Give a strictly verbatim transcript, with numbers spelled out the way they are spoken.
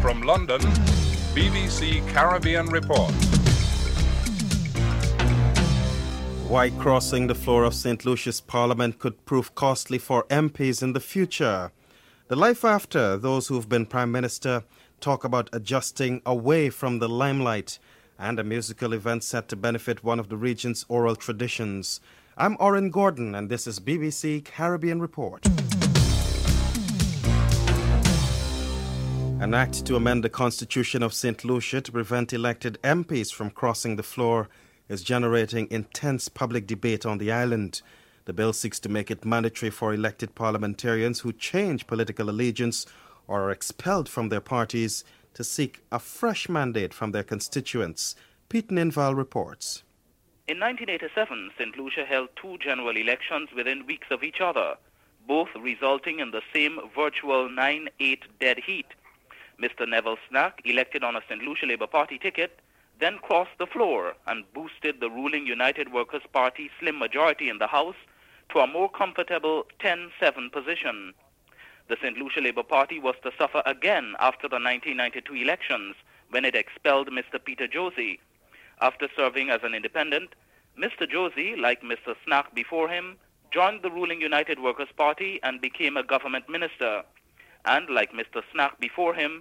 From London, B B C Caribbean Report. Why crossing the floor of Saint Lucia's Parliament could prove costly for M Ps in the future. The life after those who've been Prime Minister talk about adjusting away from the limelight, and a musical event set to benefit one of the region's oral traditions. I'm Oren Gordon, and this is B B C Caribbean Report. An act to amend the Constitution of Saint Lucia to prevent elected M Ps from crossing the floor is generating intense public debate on the island. The bill seeks to make it mandatory for elected parliamentarians who change political allegiance or are expelled from their parties to seek a fresh mandate from their constituents. Pete Ninval reports. In nineteen eighty-seven, Saint Lucia held two general elections within weeks of each other, both resulting in the same virtual nine eight dead heat. Mister Neville Snack, elected on a Saint Lucia Labour Party ticket, then crossed the floor and boosted the ruling United Workers' Party slim majority in the House to a more comfortable ten seven position. The Saint Lucia Labour Party was to suffer again after the nineteen ninety-two elections, when it expelled Mister Peter Josie. After serving as an independent, Mister Josie, like Mister Snack before him, joined the ruling United Workers' Party and became a government minister. And like Mister Snack before him,